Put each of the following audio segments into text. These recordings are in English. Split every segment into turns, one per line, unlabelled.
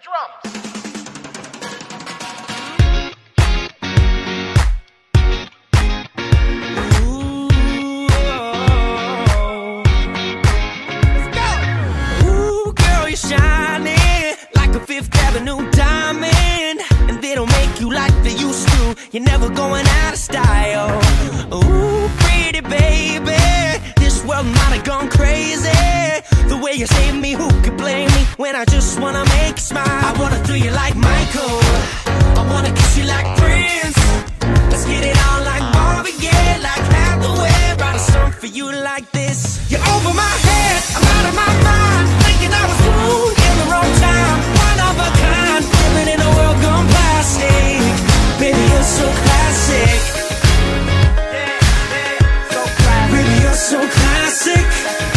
drums.
Shining like a Fifth Avenue diamond, and they don't make you like they used to. You're never going out of style. Ooh, pretty baby, this world might have gone crazy. The way you save me, who could blame me when I just wanna make you smile? I wanna do you like Michael, I wanna kiss you like Prince. Let's get it on like Marvin Gaye, like Hathaway. Write a song for you like this. You're over my head, I'm out of my mind, thinking I was born in the wrong time. One of a kind, living in a world gone plastic. Baby, you're so classic. Baby, you're so classic.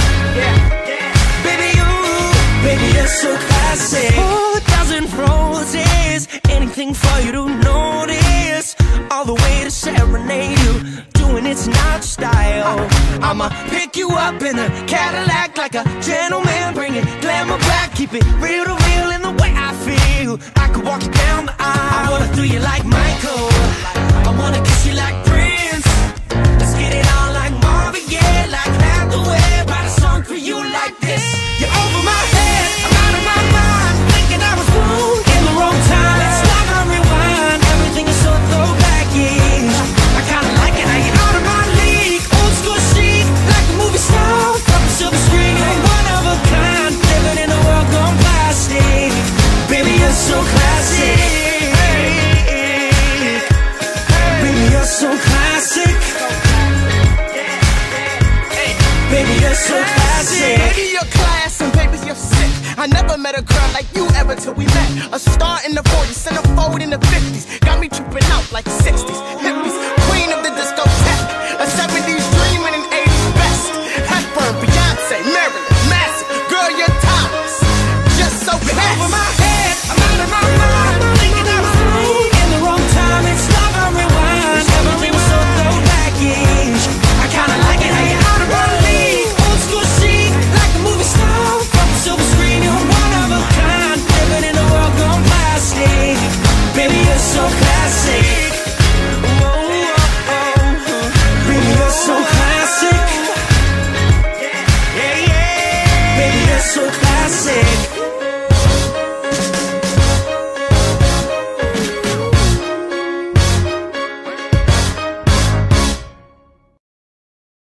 Baby, you're so classic. 4,000 roses, anything for you to notice. All the way to serenade you, doing it's not style. I'ma pick you up in a Cadillac like a gentleman, bring it glamour back, keep it real to real in the way I feel. I could walk you down the aisle. I wanna do you like Michael, I wanna kiss you like Prince. Let's get it on like Marvin Gaye, like Hathaway. Write a song for you like this. You're over my head, I'm out of my mind, thinking I was born in the wrong time. Let's stop and rewind, everything is so throwback-ish. I kinda like it how you're out of my league, old school chic, like a movie star, up a silver screen. You're one of a kind, living in a world gone plastic. Baby, you're so classic. Baby, you're so classic. Baby, you're so classic.
Baby, you're class and baby, you're sick. I never met a girl like you ever till we met. A star in the 40s, centerfold in the 50s. Got me tripping out like 60s. Hippies, queen of